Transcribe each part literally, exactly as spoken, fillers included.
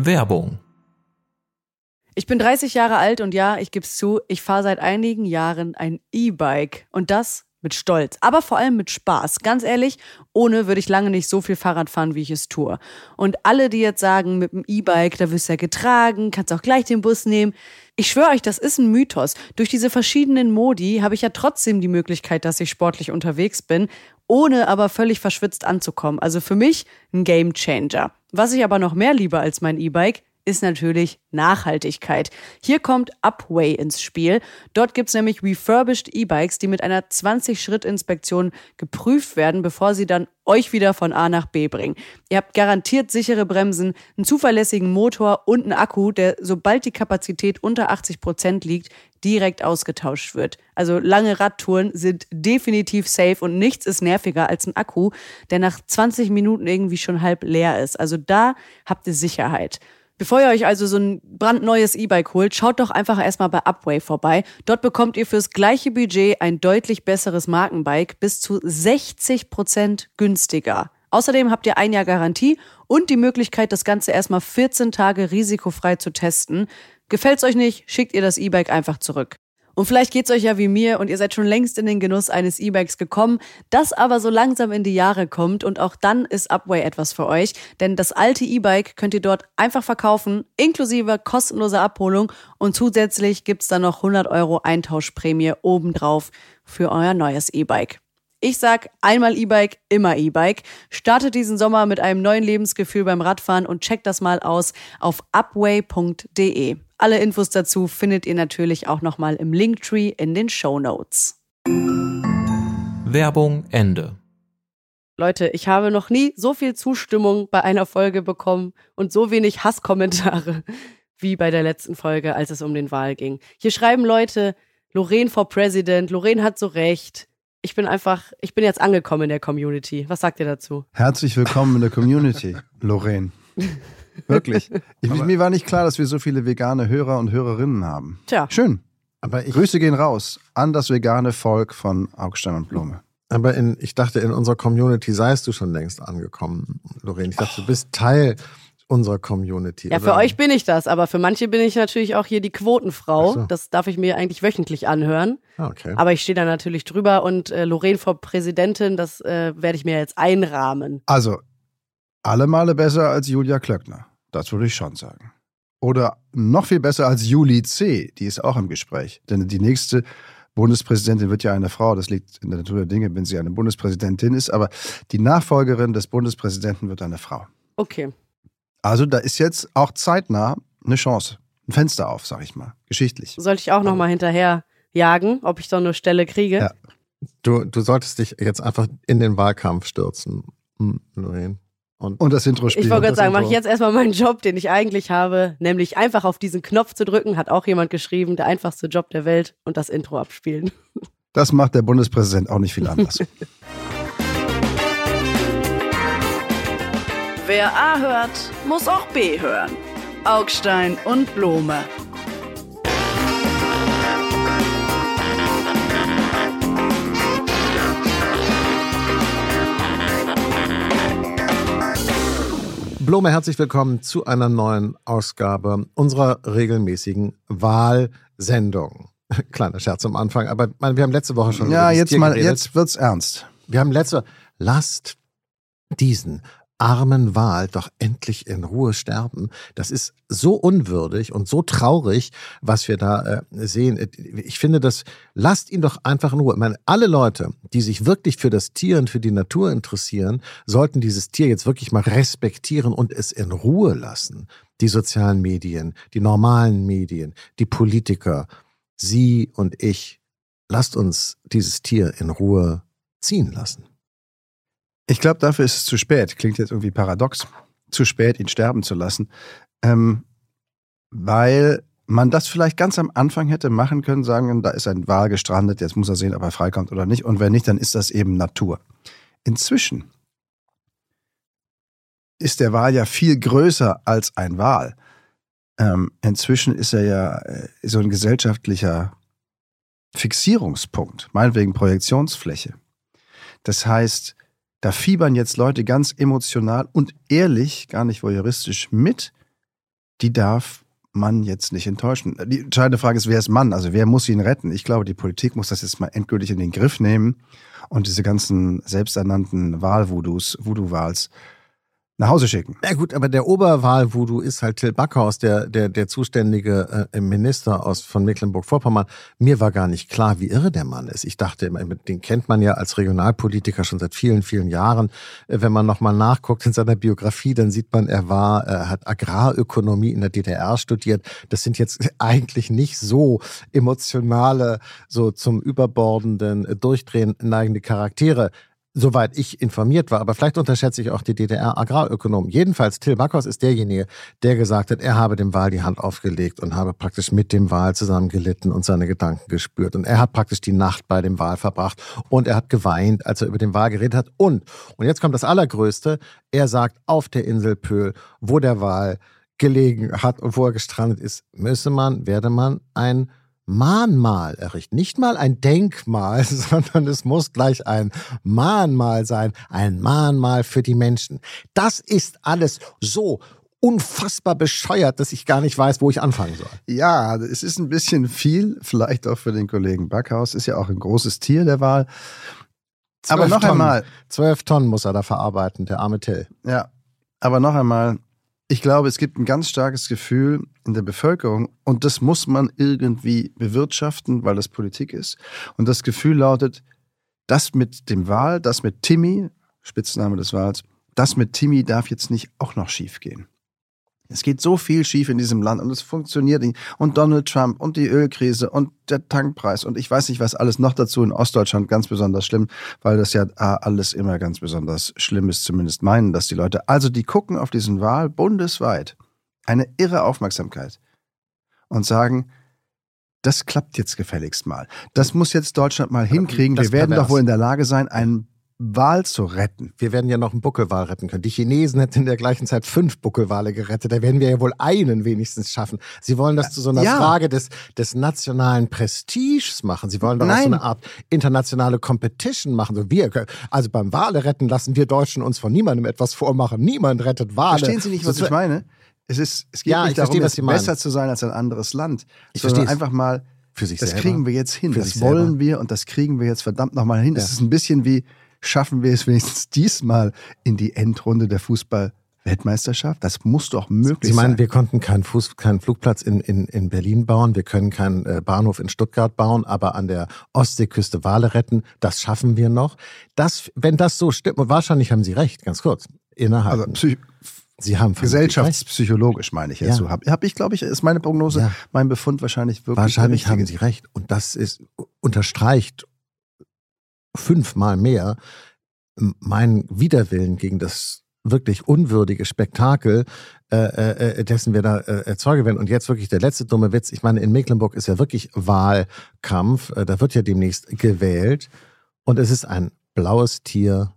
Werbung. Ich bin dreißig Jahre alt und ja, ich gebe es zu, ich fahre seit einigen Jahren ein E-Bike. Und das mit Stolz, aber vor allem mit Spaß. Ganz ehrlich, ohne würde ich lange nicht so viel Fahrrad fahren, wie ich es tue. Und alle, die jetzt sagen, mit dem E-Bike, da wirst du ja getragen, kannst auch gleich den Bus nehmen. Ich schwöre euch, das ist ein Mythos. Durch diese verschiedenen Modi habe ich ja trotzdem die Möglichkeit, dass ich sportlich unterwegs bin, ohne aber völlig verschwitzt anzukommen. Also für mich ein Gamechanger. Was ich aber noch mehr liebe als mein E-Bike, ist natürlich Nachhaltigkeit. Hier kommt Upway ins Spiel. Dort gibt's nämlich refurbished E-Bikes, die mit einer zwanzig-Schritt-Inspektion geprüft werden, bevor sie dann euch wieder von A nach B bringen. Ihr habt garantiert sichere Bremsen, einen zuverlässigen Motor und einen Akku, der, sobald die Kapazität unter achtzig Prozent liegt, direkt ausgetauscht wird. Also lange Radtouren sind definitiv safe und nichts ist nerviger als ein Akku, der nach zwanzig Minuten irgendwie schon halb leer ist. Also da habt ihr Sicherheit. Bevor ihr euch also so ein brandneues E-Bike holt, schaut doch einfach erstmal bei Upway vorbei. Dort bekommt ihr fürs gleiche Budget ein deutlich besseres Markenbike bis zu sechzig Prozent günstiger. Außerdem habt ihr ein Jahr Garantie und die Möglichkeit, das Ganze erstmal vierzehn Tage risikofrei zu testen. Gefällt's euch nicht, schickt ihr das E-Bike einfach zurück. Und vielleicht geht's euch ja wie mir und ihr seid schon längst in den Genuss eines E-Bikes gekommen, das aber so langsam in die Jahre kommt und auch dann ist Upway etwas für euch, denn das alte E-Bike könnt ihr dort einfach verkaufen, inklusive kostenloser Abholung und zusätzlich gibt's dann noch hundert Euro Eintauschprämie obendrauf für euer neues E-Bike. Ich sag, einmal E-Bike, immer E-Bike. Startet diesen Sommer mit einem neuen Lebensgefühl beim Radfahren und checkt das mal aus auf upway punkt de. Alle Infos dazu findet ihr natürlich auch nochmal im Linktree in den Shownotes. Werbung Ende. Leute, ich habe noch nie so viel Zustimmung bei einer Folge bekommen und so wenig Hasskommentare wie bei der letzten Folge, als es um den Wahl ging. Hier schreiben Leute, Lorraine for President, Lorraine hat so recht. Ich bin einfach, ich bin jetzt angekommen in der Community. Was sagt ihr dazu? Herzlich willkommen in der Community, Lorraine. Wirklich. Ich, mir war nicht klar, dass wir so viele vegane Hörer und Hörerinnen haben. Tja. Schön. Aber ich, Grüße gehen raus an das vegane Volk von Augstein und Blume. aber in, ich dachte, in unserer Community seist du schon längst angekommen, Lorraine. Ich dachte, oh. du bist Teil unserer Community. Ja, oder? für euch bin ich das, aber für manche bin ich natürlich auch hier die Quotenfrau. Ach so. Das darf ich mir eigentlich wöchentlich anhören. Ah, okay. Aber ich stehe da natürlich drüber und äh, Lorraine vor Präsidentin, das äh, werde ich mir jetzt einrahmen. Also, alle Male besser als Julia Klöckner. Das würde ich schon sagen. Oder noch viel besser als Juli C., die ist auch im Gespräch. Denn die nächste Bundespräsidentin wird ja eine Frau. Das liegt in der Natur der Dinge, wenn sie eine Bundespräsidentin ist. Aber die Nachfolgerin des Bundespräsidenten wird eine Frau. Okay. Also da ist jetzt auch zeitnah eine Chance. Ein Fenster auf, sag ich mal. Geschichtlich. Sollte ich auch noch mal hinterher jagen, ob ich so eine Stelle kriege? Ja. Du, du solltest dich jetzt einfach in den Wahlkampf stürzen, Lorraine. Und, Und das Intro spielen. Ich wollte gerade sagen, Intro. mache ich jetzt erstmal meinen Job, den ich eigentlich habe, nämlich einfach auf diesen Knopf zu drücken, hat auch jemand geschrieben, der einfachste Job der Welt und das Intro abspielen. Das macht der Bundespräsident auch nicht viel anders. Wer A hört, muss auch B hören. Augstein und Blume. Blume, herzlich willkommen zu einer neuen Ausgabe unserer regelmäßigen Wahlsendung. Kleiner Scherz am Anfang, aber wir haben letzte Woche schon Ja, über jetzt Tier mal, geredet. jetzt wird's ernst. Wir haben letzte lasst diesen armen Wal doch endlich in Ruhe sterben. Das ist so unwürdig und so traurig, was wir da äh, sehen. Ich finde, das lasst ihn doch einfach in Ruhe. Ich meine, alle Leute, die sich wirklich für das Tier und für die Natur interessieren, sollten dieses Tier jetzt wirklich mal respektieren und es in Ruhe lassen. Die sozialen Medien, die normalen Medien, die Politiker, Sie und ich. Lasst uns dieses Tier in Ruhe ziehen lassen. Ich glaube, dafür ist es zu spät. Klingt jetzt irgendwie paradox. Zu spät, ihn sterben zu lassen. Ähm, weil man das vielleicht ganz am Anfang hätte machen können, sagen, da ist ein Wal gestrandet, jetzt muss er sehen, ob er freikommt oder nicht. Und wenn nicht, dann ist das eben Natur. Inzwischen ist der Wal ja viel größer als ein Wal. Ähm, inzwischen ist er ja äh, so ein gesellschaftlicher Fixierungspunkt, meinetwegen Projektionsfläche. Das heißt, da fiebern jetzt Leute ganz emotional und ehrlich, gar nicht voyeuristisch mit, die darf man jetzt nicht enttäuschen. Die entscheidende Frage ist, wer ist Mann? Also wer muss ihn retten? Ich glaube, die Politik muss das jetzt mal endgültig in den Griff nehmen und diese ganzen selbsternannten Wahl-Voodoos, Voodoo-Wahls nach Hause schicken. Ja gut, aber der Oberwahl-Voodoo ist halt Till Backhaus, der, der, der zuständige äh, Minister aus, von Mecklenburg-Vorpommern. Mir war gar nicht klar, wie irre der Mann ist. Ich dachte immer, den kennt man ja als Regionalpolitiker schon seit vielen, vielen Jahren. Äh, wenn man nochmal nachguckt in seiner Biografie, dann sieht man, er war, er hat Agrarökonomie in der D D R studiert. Das sind jetzt eigentlich nicht so emotionale, so zum Überbordenden, äh, Durchdrehen neigende Charaktere. Soweit ich informiert war, aber vielleicht unterschätze ich auch die D D R-Agrarökonomen. Jedenfalls, Till Backhaus ist derjenige, der gesagt hat, er habe dem Wahl die Hand aufgelegt und habe praktisch mit dem Wahl zusammen gelitten und seine Gedanken gespürt. Und er hat praktisch die Nacht bei dem Wahl verbracht und er hat geweint, als er über den Wahl geredet hat. Und, und jetzt kommt das Allergrößte, er sagt, auf der Insel Pöhl, wo der Wahl gelegen hat und wo er gestrandet ist, müsse man, werde man ein Mahnmal errichten. Nicht mal ein Denkmal, sondern es muss gleich ein Mahnmal sein. Ein Mahnmal für die Menschen. Das ist alles so unfassbar bescheuert, dass ich gar nicht weiß, wo ich anfangen soll. Ja, es ist ein bisschen viel, vielleicht auch für den Kollegen Backhaus. Ist ja auch ein großes Tier der Wahl. Aber noch Tonnen, einmal. Zwölf Tonnen muss er da verarbeiten, der arme Till. Ja, aber noch einmal. Ich glaube, es gibt ein ganz starkes Gefühl in der Bevölkerung und das muss man irgendwie bewirtschaften, weil das Politik ist. Und das Gefühl lautet, das mit dem Wahl, das mit Timmy, Spitzname des Wahls, das mit Timmy darf jetzt nicht auch noch schief gehen. Es geht so viel schief in diesem Land und es funktioniert nicht. Und Donald Trump und die Ölkrise und der Tankpreis und ich weiß nicht, was alles noch dazu in Ostdeutschland ganz besonders schlimm, weil das ja alles immer ganz besonders schlimm ist, zumindest meinen das die Leute. Also die gucken auf diesen Wahl bundesweit eine irre Aufmerksamkeit und sagen, das klappt jetzt gefälligst mal. Das muss jetzt Deutschland mal hinkriegen. Wir werden doch wohl in der Lage sein, einen Wahl zu retten. Wir werden ja noch einen Buckelwal retten können. Die Chinesen hätten in der gleichen Zeit fünf Buckelwale gerettet. Da werden wir ja wohl einen wenigstens schaffen. Sie wollen das zu so einer ja. Frage des, des nationalen Prestiges machen. Sie wollen daraus so eine Art internationale Competition machen. So wir, also beim Wale retten lassen wir Deutschen uns von niemandem etwas vormachen. Niemand rettet Wale. Verstehen Sie nicht, was ich meine? Es, ist, es geht ja, nicht darum, verstehe, besser zu sein als ein anderes Land. Ich sondern einfach mal, für sich das selber. kriegen wir jetzt hin. Für Das wollen wir und das kriegen wir jetzt verdammt nochmal hin. Es ja. ist ein bisschen wie, schaffen wir es wenigstens diesmal in die Endrunde der Fußball-Weltmeisterschaft? Das muss doch möglich Sie meinen, sein. wir konnten keinen, Fuß, keinen Flugplatz in, in, in Berlin bauen, wir können keinen äh, Bahnhof in Stuttgart bauen, aber an der Ostseeküste Wale retten, das schaffen wir noch. Das, wenn das so stimmt, und wahrscheinlich haben Sie recht, ganz kurz, innerhalb. Also Psych- Sie haben gesellschaftspsychologisch meine ich jetzt ja. so. Habe hab ich, glaube ich, ist meine Prognose, ja. mein Befund wahrscheinlich wirklich Wahrscheinlich haben Sie recht. Und das ist unterstreicht fünfmal mehr meinen Widerwillen gegen das wirklich unwürdige Spektakel, äh, äh, dessen wir da äh, Zeuge werden. Und jetzt wirklich der letzte dumme Witz. Ich meine, in Mecklenburg ist ja wirklich Wahlkampf. Äh, da wird ja demnächst gewählt. Und es ist ein blaues Tier.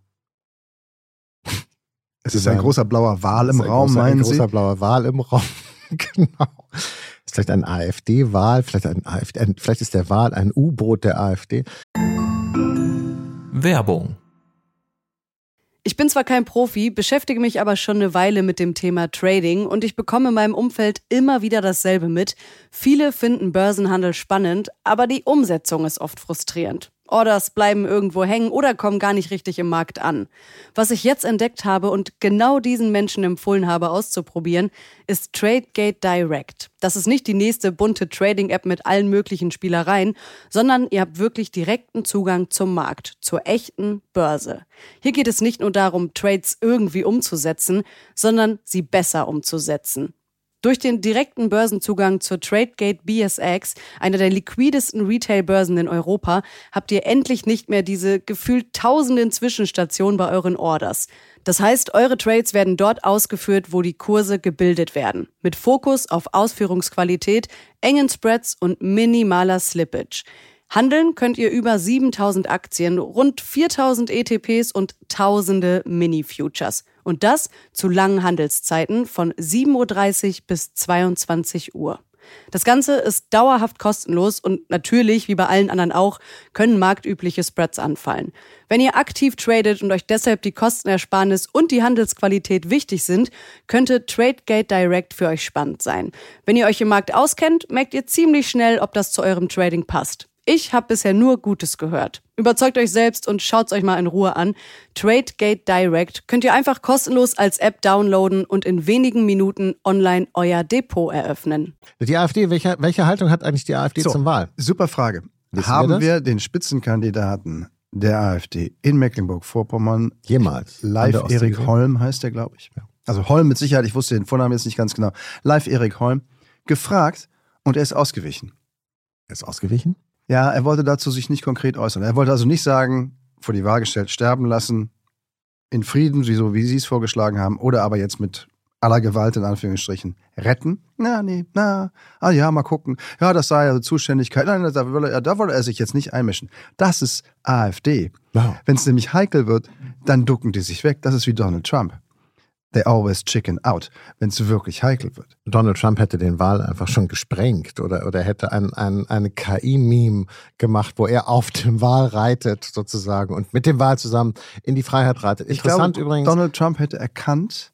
Es ist ein großer blauer Wal im Raum, großer, meinen ein Sie? Ein großer blauer Wal im Raum, genau. Ist vielleicht ein AfD-Wahl, vielleicht, ein AfD, ein, vielleicht ist der Wal ein U-Boot der AfD. Werbung. Ich bin zwar kein Profi, beschäftige mich aber schon eine Weile mit dem Thema Trading und ich bekomme in meinem Umfeld immer wieder dasselbe mit. Viele finden Börsenhandel spannend, aber die Umsetzung ist oft frustrierend. Orders bleiben irgendwo hängen oder kommen gar nicht richtig im Markt an. Was ich jetzt entdeckt habe und genau diesen Menschen empfohlen habe auszuprobieren, ist TradeGate Direct. Das ist nicht die nächste bunte Trading-App mit allen möglichen Spielereien, sondern ihr habt wirklich direkten Zugang zum Markt, zur echten Börse. Hier geht es nicht nur darum, Trades irgendwie umzusetzen, sondern sie besser umzusetzen. Durch den direkten Börsenzugang zur TradeGate B S X, einer der liquidesten Retail-Börsen in Europa, habt ihr endlich nicht mehr diese gefühlt tausenden Zwischenstationen bei euren Orders. Das heißt, eure Trades werden dort ausgeführt, wo die Kurse gebildet werden. Mit Fokus auf Ausführungsqualität, engen Spreads und minimaler Slippage. Handeln könnt ihr über siebentausend Aktien, rund viertausend E T Ps und tausende Mini-Futures. Und das zu langen Handelszeiten von sieben Uhr dreißig bis zweiundzwanzig Uhr. Das Ganze ist dauerhaft kostenlos und natürlich, wie bei allen anderen auch, können marktübliche Spreads anfallen. Wenn ihr aktiv tradet und euch deshalb die Kostenersparnis und die Handelsqualität wichtig sind, könnte TradeGate Direct für euch spannend sein. Wenn ihr euch im Markt auskennt, merkt ihr ziemlich schnell, ob das zu eurem Trading passt. Ich habe bisher nur Gutes gehört. Überzeugt euch selbst und schaut's euch mal in Ruhe an. TradeGate Direct könnt ihr einfach kostenlos als App downloaden und in wenigen Minuten online euer Depot eröffnen. Die AfD, welche, welche Haltung hat eigentlich die AfD so, zum Wahl? Super Frage. Wissen Haben wir, wir den Spitzenkandidaten der AfD in Mecklenburg-Vorpommern jemals? Live Erik Holm heißt der, glaube ich. Also Holm mit Sicherheit, ich wusste den Vornamen jetzt nicht ganz genau. Live Erik Holm gefragt und er ist ausgewichen. Er ist ausgewichen? Ja, er wollte dazu sich nicht konkret äußern. Er wollte also nicht sagen, vor die Wahl gestellt, sterben lassen, in Frieden, so wie Sie es vorgeschlagen haben, oder aber jetzt mit aller Gewalt in Anführungsstrichen retten. Na, nee, na, ah ja, mal gucken. Ja, das sei ja Zuständigkeit. Nein, da wolle er, da wolle er sich jetzt nicht einmischen. Das ist AfD. Wow. Wenn es nämlich heikel wird, dann ducken die sich weg. Das ist wie Donald Trump. They always chicken out, wenn es wirklich heikel wird. Donald Trump hätte den Wahl einfach schon gesprengt oder, oder hätte ein, ein, eine K I-Meme gemacht, wo er auf dem Wal reitet sozusagen und mit dem Wal zusammen in die Freiheit reitet. Interessant ich glaube, übrigens. Donald Trump hätte erkannt,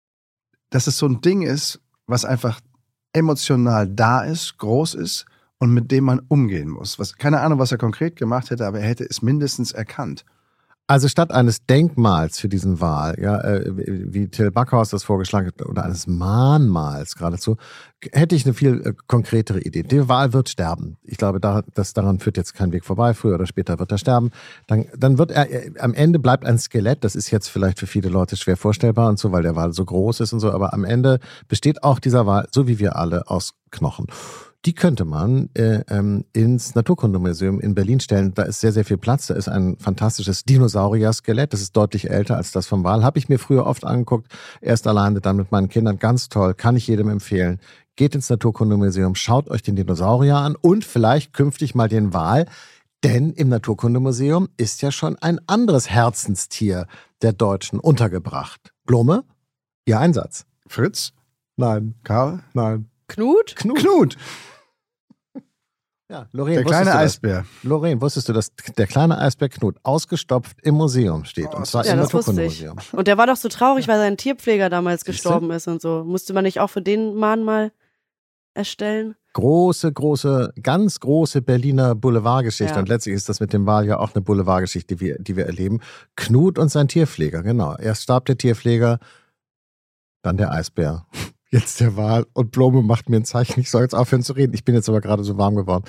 dass es so ein Ding ist, was einfach emotional da ist, groß ist und mit dem man umgehen muss. Was, keine Ahnung, was er konkret gemacht hätte, aber er hätte es mindestens erkannt. Also statt eines Denkmals für diesen Wal, ja, äh, wie Till Backhaus das vorgeschlagen hat, oder eines Mahnmals geradezu, hätte ich eine viel äh, konkretere Idee. Der Wal wird sterben. Ich glaube, da, das, daran führt jetzt kein Weg vorbei. Früher oder später wird er sterben. Dann, dann wird er, äh, am Ende bleibt ein Skelett. Das ist jetzt vielleicht für viele Leute schwer vorstellbar und so, weil der Wal so groß ist und so. Aber am Ende besteht auch dieser Wal, so wie wir alle, aus Knochen. Die könnte man äh, ähm, ins Naturkundemuseum in Berlin stellen. Da ist sehr, sehr viel Platz. Da ist ein fantastisches Dinosaurier-Skelett. Das ist deutlich älter als das vom Wal. Habe ich mir früher oft angeguckt. Erst alleine, dann mit meinen Kindern. Ganz toll. Kann ich jedem empfehlen. Geht ins Naturkundemuseum, schaut euch den Dinosaurier an und vielleicht künftig mal den Wal. Denn im Naturkundemuseum ist ja schon ein anderes Herzenstier der Deutschen untergebracht. Blume, Ihr Einsatz. Fritz? Nein. Karl? Nein. Knut? Knut. Knut. Ja, Lorraine, der kleine Eisbär. Lorraine, wusstest du, dass der kleine Eisbär Knut ausgestopft im Museum steht? Oh, und zwar ja, im das Naturkundemuseum. Und der war doch so traurig, weil sein Tierpfleger damals Siehste? gestorben ist und so. Musste man nicht auch für den Mahnmal erstellen? Große, große, ganz große Berliner Boulevardgeschichte. Ja. Und letztlich ist das mit dem Wal ja auch eine Boulevardgeschichte, die wir, die wir erleben. Knut und sein Tierpfleger, genau. Erst starb der Tierpfleger, dann der Eisbär. Jetzt der Wal und Blume macht mir ein Zeichen, ich soll jetzt aufhören zu reden. Ich bin jetzt aber gerade so warm geworden.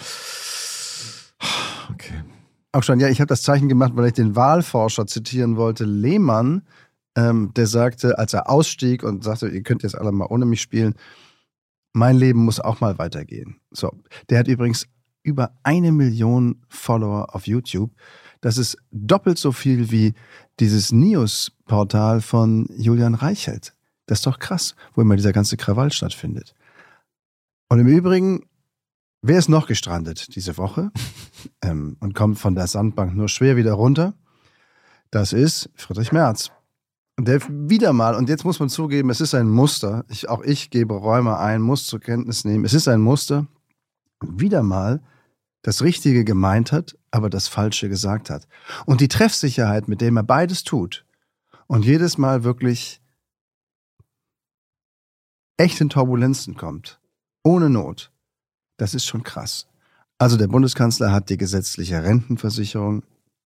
Okay. Auch schon, ja, ich habe das Zeichen gemacht, weil ich den Wahlforscher zitieren wollte, Lehmann, ähm, der sagte, als er ausstieg und sagte, ihr könnt jetzt alle mal ohne mich spielen, mein Leben muss auch mal weitergehen. So, der hat übrigens über eine Million Follower auf YouTube. Das ist doppelt so viel wie dieses News-Portal von Julian Reichelt. Das ist doch krass, wo immer dieser ganze Krawall stattfindet. Und im Übrigen, wer ist noch gestrandet diese Woche ähm, und kommt von der Sandbank nur schwer wieder runter? Das ist Friedrich Merz. Und der wieder mal, und jetzt muss man zugeben, es ist ein Muster, ich, auch ich gebe Räume ein, muss zur Kenntnis nehmen, es ist ein Muster, wieder mal das Richtige gemeint hat, aber das Falsche gesagt hat. Und die Treffsicherheit, mit der er beides tut und jedes Mal wirklich echt in Turbulenzen kommt, ohne Not, das ist schon krass. Also der Bundeskanzler hat die gesetzliche Rentenversicherung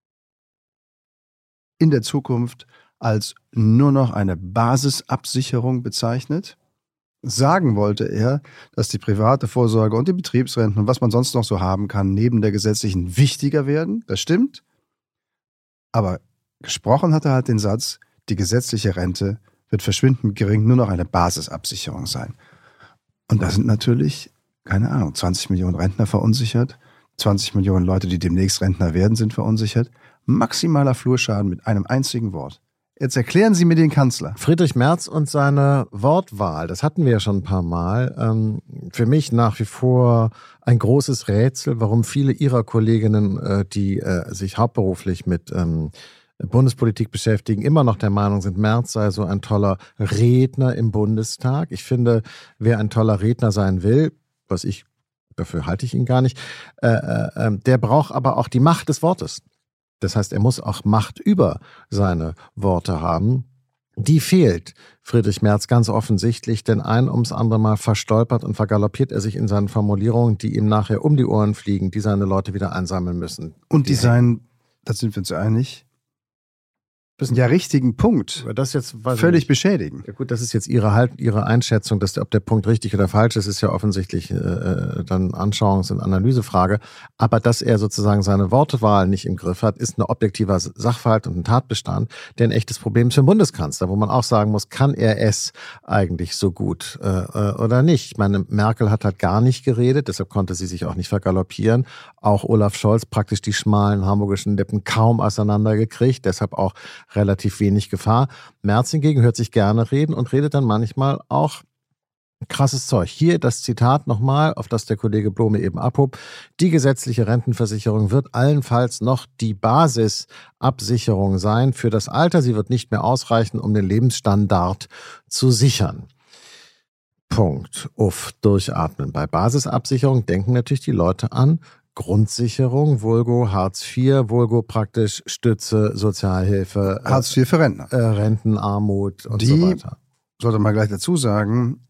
in der Zukunft als nur noch eine Basisabsicherung bezeichnet. Sagen wollte er, dass die private Vorsorge und die Betriebsrenten und was man sonst noch so haben kann, neben der gesetzlichen wichtiger werden. Das stimmt. Aber gesprochen hat er halt den Satz, die gesetzliche Rente wird verschwindend gering nur noch eine Basisabsicherung sein. Und da sind natürlich, keine Ahnung, zwanzig Millionen Rentner verunsichert, zwanzig Millionen Leute, die demnächst Rentner werden, sind verunsichert. Maximaler Flurschaden mit einem einzigen Wort. Jetzt erklären Sie mir den Kanzler. Friedrich Merz und seine Wortwahl, das hatten wir ja schon ein paar Mal. Ähm, für mich nach wie vor ein großes Rätsel, warum viele Ihrer Kolleginnen, äh, die äh, sich hauptberuflich mit ähm, Bundespolitik beschäftigen, immer noch der Meinung sind, Merz sei so ein toller Redner im Bundestag. Ich finde, wer ein toller Redner sein will, was ich, dafür halte ich ihn gar nicht, äh, äh, der braucht aber auch die Macht des Wortes. Das heißt, er muss auch Macht über seine Worte haben. Die fehlt Friedrich Merz ganz offensichtlich, denn ein ums andere Mal verstolpert und vergaloppiert er sich in seinen Formulierungen, die ihm nachher um die Ohren fliegen, die seine Leute wieder einsammeln müssen. Und die, die seien, da sind wir uns einig, ja richtigen Punkt das jetzt völlig beschädigen. Ja gut, das ist jetzt Ihre, halt, Ihre Einschätzung, dass der, ob der Punkt richtig oder falsch ist, ist ja offensichtlich äh, dann Anschauungs- und Analysefrage. Aber dass er sozusagen seine Wortwahl nicht im Griff hat, ist ein objektiver Sachverhalt und ein Tatbestand, der ein echtes Problem ist für den Bundeskanzler, wo man auch sagen muss, kann er es eigentlich so gut äh, oder nicht? Ich meine, Merkel hat halt gar nicht geredet, deshalb konnte sie sich auch nicht vergaloppieren. Auch Olaf Scholz praktisch die schmalen hamburgischen Lippen kaum auseinandergekriegt, deshalb auch relativ wenig Gefahr. Merz hingegen hört sich gerne reden und redet dann manchmal auch krasses Zeug. Hier das Zitat nochmal, auf das der Kollege Blome eben abhob. Die gesetzliche Rentenversicherung wird allenfalls noch die Basisabsicherung sein für das Alter. Sie wird nicht mehr ausreichen, um den Lebensstandard zu sichern. Punkt. Uff, durchatmen. Bei Basisabsicherung denken natürlich die Leute an Grundsicherung, vulgo Hartz vier, vulgo praktisch Stütze, Sozialhilfe. Hartz vier für Rentner. Äh, Rentenarmut und die, so weiter. Sollte man gleich dazu sagen,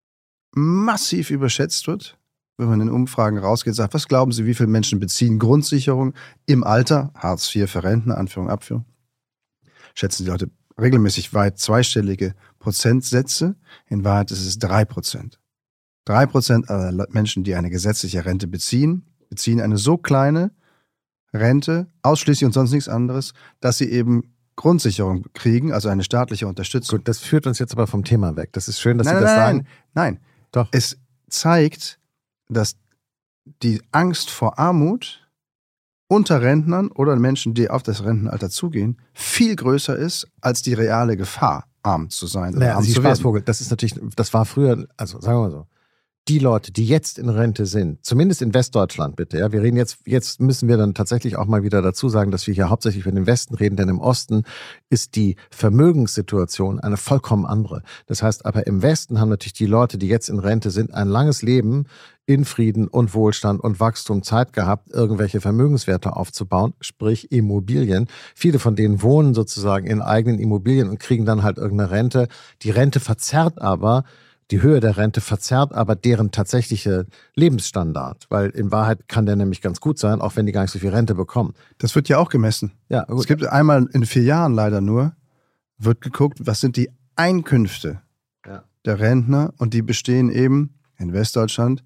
massiv überschätzt wird, wenn man in Umfragen rausgeht, sagt, was glauben Sie, wie viele Menschen beziehen Grundsicherung im Alter, Hartz vier für Rentner, Anführung, Abführung, schätzen die Leute regelmäßig weit zweistellige Prozentsätze. In Wahrheit ist es drei Prozent. Drei Prozent aller Menschen, die eine gesetzliche Rente beziehen, beziehen eine so kleine Rente, ausschließlich und sonst nichts anderes, dass sie eben Grundsicherung kriegen, also eine staatliche Unterstützung. Gut, das führt uns jetzt aber vom Thema weg. Das ist schön, dass nein, Sie das nein, sagen. Nein, nein. Doch. Es zeigt, dass die Angst vor Armut unter Rentnern oder Menschen, die auf das Rentenalter zugehen, viel größer ist als die reale Gefahr, arm zu sein. Naja, arm Sie zu werden. Spaßvogel, das ist natürlich, das war früher, also sagen wir mal so, die Leute, die jetzt in Rente sind, zumindest in Westdeutschland bitte, ja, wir reden jetzt, jetzt müssen wir dann tatsächlich auch mal wieder dazu sagen, dass wir hier hauptsächlich über den Westen reden, denn im Osten ist die Vermögenssituation eine vollkommen andere. Das heißt, aber im Westen haben natürlich die Leute, die jetzt in Rente sind, ein langes Leben in Frieden und Wohlstand und Wachstum Zeit gehabt, irgendwelche Vermögenswerte aufzubauen, sprich Immobilien. Viele von denen wohnen sozusagen in eigenen Immobilien und kriegen dann halt irgendeine Rente. Die Rente verzerrt aber Die Höhe der Rente verzerrt aber deren tatsächliche Lebensstandard, weil in Wahrheit kann der nämlich ganz gut sein, auch wenn die gar nicht so viel Rente bekommen. Das wird ja auch gemessen. Ja, gut. Es gibt einmal in vier Jahren leider nur, wird geguckt, was sind die Einkünfte ja. der Rentner, und die bestehen eben in Westdeutschland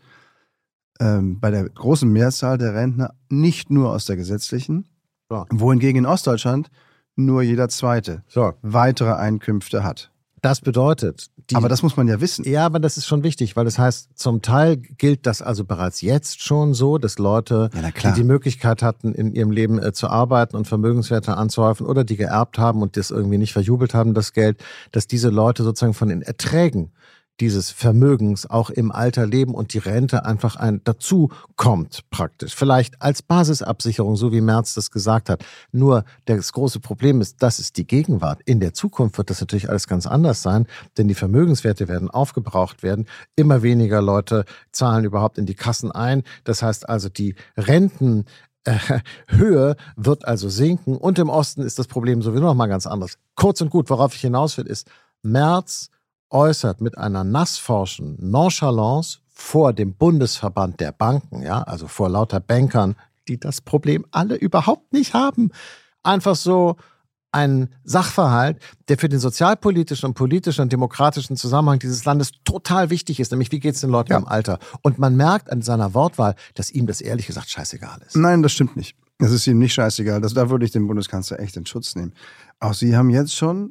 ähm, bei der großen Mehrzahl der Rentner nicht nur aus der gesetzlichen, ja. wohingegen in Ostdeutschland nur jeder Zweite so. weitere Einkünfte hat. Das bedeutet... Die, aber das muss man ja wissen. Ja, aber das ist schon wichtig, weil das heißt, zum Teil gilt das also bereits jetzt schon so, dass Leute, ja, die die Möglichkeit hatten, in ihrem Leben äh, zu arbeiten und Vermögenswerte anzuhäufen oder die geerbt haben und das irgendwie nicht verjubelt haben, das Geld, dass diese Leute sozusagen von den Erträgen dieses Vermögens auch im Alter leben und die Rente einfach ein dazu kommt praktisch. Vielleicht als Basisabsicherung, so wie Merz das gesagt hat. Nur das große Problem ist, das ist die Gegenwart. In der Zukunft wird das natürlich alles ganz anders sein, denn die Vermögenswerte werden aufgebraucht werden. Immer weniger Leute zahlen überhaupt in die Kassen ein. Das heißt also, die Renten Äh, Höhe wird also sinken und im Osten ist das Problem sowieso noch mal ganz anders. Kurz und gut, worauf ich hinaus will, ist, Merz äußert mit einer nassforschen Nonchalance vor dem Bundesverband der Banken, ja, also vor lauter Bankern, die das Problem alle überhaupt nicht haben, einfach so einen Sachverhalt, der für den sozialpolitischen und politischen und demokratischen Zusammenhang dieses Landes total wichtig ist, nämlich wie geht es den Leuten ja. im Alter. Und man merkt an seiner Wortwahl, dass ihm das ehrlich gesagt scheißegal ist. Nein, das stimmt nicht. Das ist ihm nicht scheißegal. Das, da würde ich den Bundeskanzler echt in Schutz nehmen. Auch Sie haben jetzt schon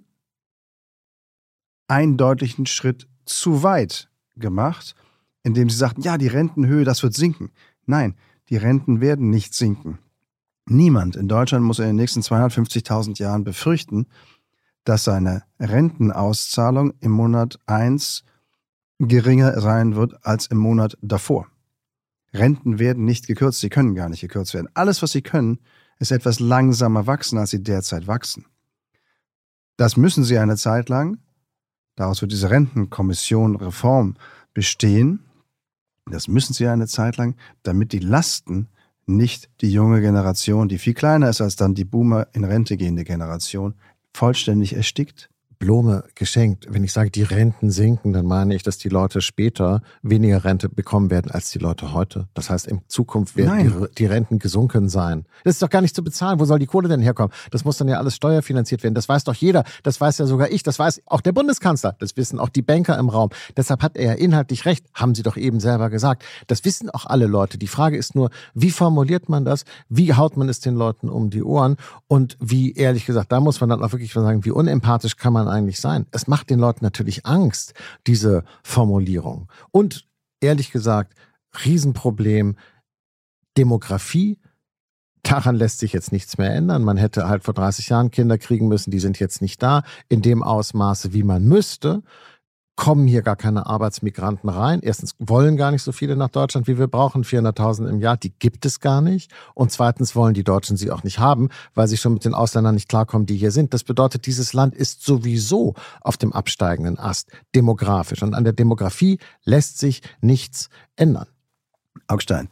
einen deutlichen Schritt zu weit gemacht, indem Sie sagten, ja, die Rentenhöhe, das wird sinken. Nein, die Renten werden nicht sinken. Niemand in Deutschland muss in den nächsten zweihundertfünfzigtausend Jahren befürchten, dass seine Rentenauszahlung im Monat eins geringer sein wird als im Monat davor. Renten werden nicht gekürzt, sie können gar nicht gekürzt werden. Alles, was sie können, ist etwas langsamer wachsen, als sie derzeit wachsen. Das müssen sie eine Zeit lang, daraus wird diese Rentenkommission Reform bestehen, Das müssen sie eine Zeit lang, damit die Lasten nicht die junge Generation, die viel kleiner ist als dann die Boomer in Rente gehende Generation, vollständig erstickt. Blume geschenkt. Wenn ich sage, die Renten sinken, dann meine ich, dass die Leute später weniger Rente bekommen werden als die Leute heute. Das heißt, in Zukunft werden die, die Renten gesunken sein. Das ist doch gar nicht zu bezahlen. Wo soll die Kohle denn herkommen? Das muss dann ja alles steuerfinanziert werden. Das weiß doch jeder. Das weiß ja sogar ich. Das weiß auch der Bundeskanzler. Das wissen auch die Banker im Raum. Deshalb hat er ja inhaltlich recht. Haben Sie doch eben selber gesagt. Das wissen auch alle Leute. Die Frage ist nur, wie formuliert man das? Wie haut man es den Leuten um die Ohren? Und wie, ehrlich gesagt, da muss man dann auch wirklich sagen, wie unempathisch kann man eigentlich sein. Es macht den Leuten natürlich Angst, diese Formulierung. Und ehrlich gesagt, Riesenproblem, Demografie, daran lässt sich jetzt nichts mehr ändern. Man hätte halt vor dreißig Jahren Kinder kriegen müssen, die sind jetzt nicht da, in dem Ausmaße, wie man müsste. Kommen hier gar keine Arbeitsmigranten rein. Erstens wollen gar nicht so viele nach Deutschland, wie wir brauchen. vierhunderttausend im Jahr, die gibt es gar nicht. Und zweitens wollen die Deutschen sie auch nicht haben, weil sie schon mit den Ausländern nicht klarkommen, die hier sind. Das bedeutet, dieses Land ist sowieso auf dem absteigenden Ast, demografisch. Und an der Demografie lässt sich nichts ändern. Augstein,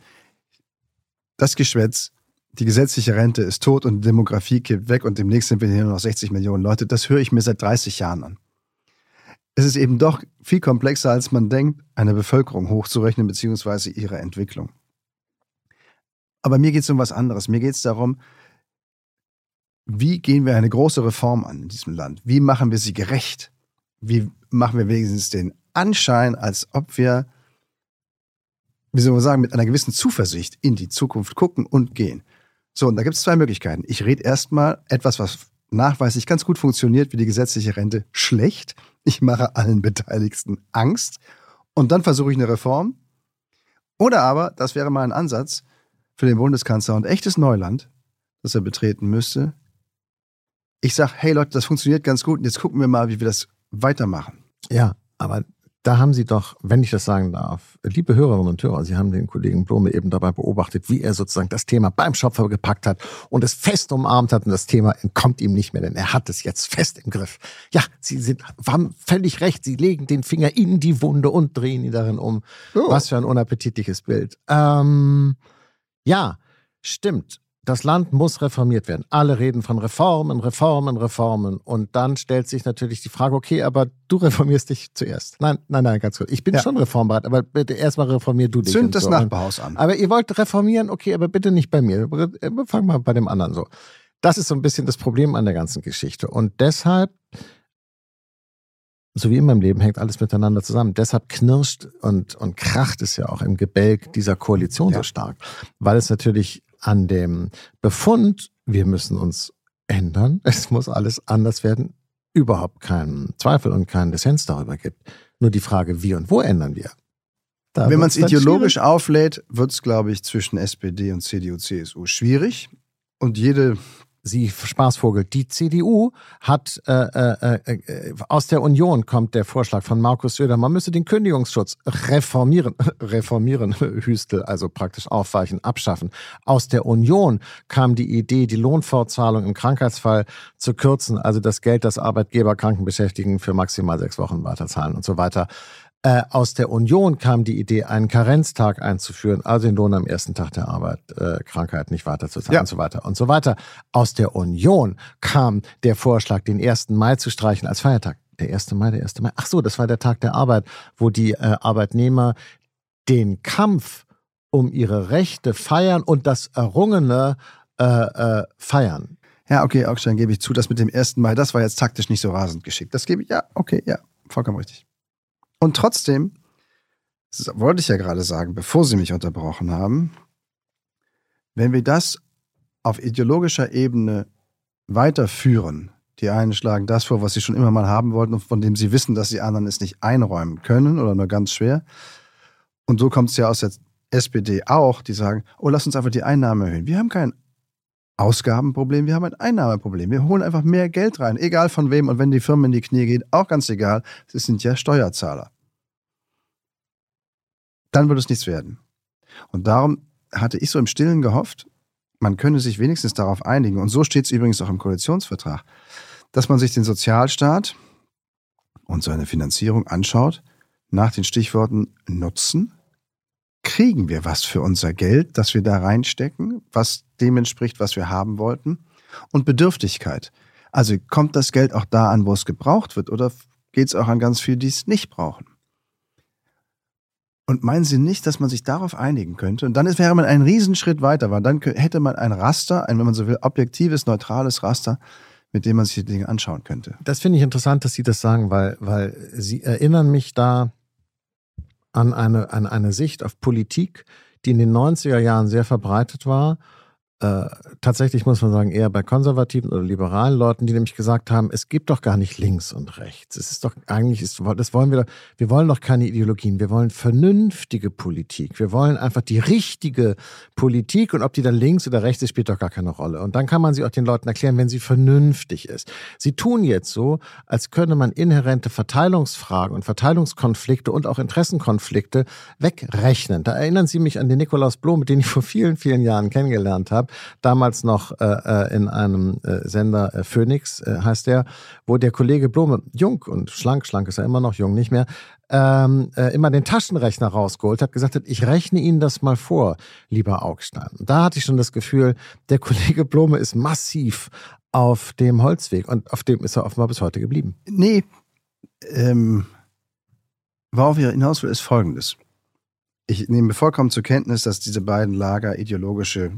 das Geschwätz, die gesetzliche Rente ist tot und die Demografie kippt weg und demnächst sind wir hier nur noch sechzig Millionen Leute, das höre ich mir seit dreißig Jahren an. Es ist eben doch viel komplexer, als man denkt, eine Bevölkerung hochzurechnen bzw. ihre Entwicklung. Aber mir geht es um was anderes. Mir geht es darum, wie gehen wir eine große Reform an in diesem Land? Wie machen wir sie gerecht? Wie machen wir wenigstens den Anschein, als ob wir, wie soll man sagen, mit einer gewissen Zuversicht in die Zukunft gucken und gehen? So, und da gibt es zwei Möglichkeiten. Ich rede erstmal etwas, was nachweislich ganz gut funktioniert, wie die gesetzliche Rente, schlecht. Ich mache allen Beteiligten Angst und dann versuche ich eine Reform. Oder aber, das wäre mal ein Ansatz für den Bundeskanzler und echtes Neuland, das er betreten müsste. Ich sage, hey Leute, das funktioniert ganz gut und jetzt gucken wir mal, wie wir das weitermachen. Ja, aber da haben Sie doch, wenn ich das sagen darf, liebe Hörerinnen und Hörer, Sie haben den Kollegen Blume eben dabei beobachtet, wie er sozusagen das Thema beim Schopfer gepackt hat und es fest umarmt hat und das Thema entkommt ihm nicht mehr, denn er hat es jetzt fest im Griff. Ja, Sie sind, haben völlig recht, Sie legen den Finger in die Wunde und drehen ihn darin um. Oh. Was für ein unappetitliches Bild. Ähm, ja, stimmt. Das Land muss reformiert werden. Alle reden von Reformen, Reformen, Reformen. Und dann stellt sich natürlich die Frage, okay, aber du reformierst dich zuerst. Nein, nein, nein, ganz kurz. Ich bin ja schon reformbereit, aber bitte erstmal reformier du dich. Zünd das so. Nachbarhaus an. Aber ihr wollt reformieren, okay, aber bitte nicht bei mir. Fang mal bei dem anderen so. Das ist so ein bisschen das Problem an der ganzen Geschichte. Und deshalb, so wie in meinem Leben, hängt alles miteinander zusammen. Deshalb knirscht und, und kracht es ja auch im Gebälk dieser Koalition ja so stark. Weil es natürlich an dem Befund, wir müssen uns ändern, es muss alles anders werden, überhaupt keinen Zweifel und keinen Dissens darüber gibt. Nur die Frage, wie und wo ändern wir? Da Wenn man es ideologisch schwierig auflädt, wird es, glaube ich, zwischen S P D und C D U, C S U schwierig. Und jede... Sie Spaßvogel, die C D U hat, äh, äh, äh, aus der Union kommt der Vorschlag von Markus Söder, man müsse den Kündigungsschutz reformieren, reformieren, Hüstel, also praktisch aufweichen, abschaffen. Aus der Union kam die Idee, die Lohnfortzahlung im Krankheitsfall zu kürzen, also das Geld, das Arbeitgeber Krankenbeschäftigten für maximal sechs Wochen weiterzahlen und so weiter. Äh, aus der Union kam die Idee, einen Karenztag einzuführen, also den Lohn am ersten Tag der Arbeit, äh, Krankheit nicht weiterzuzahlen ja. und so weiter und so weiter. Aus der Union kam der Vorschlag, den ersten Mai zu streichen als Feiertag. Der erste Mai, der erste Mai. Ach so, das war der Tag der Arbeit, wo die äh, Arbeitnehmer den Kampf um ihre Rechte feiern und das Errungene äh, äh, feiern. Ja, okay, Augstein, gebe ich zu, das mit dem ersten Mai, das war jetzt taktisch nicht so rasend geschickt. Das gebe ich, ja, okay, ja, vollkommen richtig. Und trotzdem, das wollte ich ja gerade sagen, bevor Sie mich unterbrochen haben, wenn wir das auf ideologischer Ebene weiterführen, die einen schlagen das vor, was sie schon immer mal haben wollten und von dem sie wissen, dass die anderen es nicht einräumen können oder nur ganz schwer. Und so kommt es ja aus der S P D auch, die sagen, oh, lass uns einfach die Einnahmen erhöhen. Wir haben kein Ausgabenproblem, wir haben ein Einnahmeproblem. Wir holen einfach mehr Geld rein, egal von wem. Und wenn die Firmen in die Knie gehen, auch ganz egal, sie sind ja Steuerzahler. Dann wird es nichts werden. Und darum hatte ich so im Stillen gehofft, man könne sich wenigstens darauf einigen, und so steht es übrigens auch im Koalitionsvertrag, dass man sich den Sozialstaat und seine Finanzierung anschaut nach den Stichworten Nutzen, kriegen wir was für unser Geld, das wir da reinstecken, was dem entspricht, was wir haben wollten? Und Bedürftigkeit. Also kommt das Geld auch da an, wo es gebraucht wird, oder geht es auch an ganz viele, die es nicht brauchen? Und meinen Sie nicht, dass man sich darauf einigen könnte? Und dann ist, wäre man einen Riesenschritt weiter, weil dann hätte man ein Raster, ein, wenn man so will, objektives, neutrales Raster, mit dem man sich die Dinge anschauen könnte. Das finde ich interessant, dass Sie das sagen, weil, weil Sie erinnern mich da an eine, an eine Sicht auf Politik, die in den neunziger Jahren sehr verbreitet war. Äh, tatsächlich muss man sagen, eher bei konservativen oder liberalen Leuten, die nämlich gesagt haben, es gibt doch gar nicht links und rechts. Es ist doch eigentlich, ist, das wollen wir doch, wir wollen doch keine Ideologien, wir wollen vernünftige Politik. Wir wollen einfach die richtige Politik, und ob die dann links oder rechts ist, spielt doch gar keine Rolle. Und dann kann man sie auch den Leuten erklären, wenn sie vernünftig ist. Sie tun jetzt so, als könne man inhärente Verteilungsfragen und Verteilungskonflikte und auch Interessenkonflikte wegrechnen. Da erinnern Sie mich an den Nikolaus Blome, den ich vor vielen, vielen Jahren kennengelernt habe. Damals noch äh, in einem äh, Sender äh, Phoenix äh, heißt der, wo der Kollege Blome, jung und schlank, schlank ist er immer noch, jung nicht mehr, ähm, äh, immer den Taschenrechner rausgeholt hat, gesagt hat, ich rechne Ihnen das mal vor, lieber Augstein. Und da hatte ich schon das Gefühl, der Kollege Blome ist massiv auf dem Holzweg, und auf dem ist er offenbar bis heute geblieben. Nee, ähm, worauf ich hinaus will, ist Folgendes. Ich nehme vollkommen zur Kenntnis, dass diese beiden Lager ideologische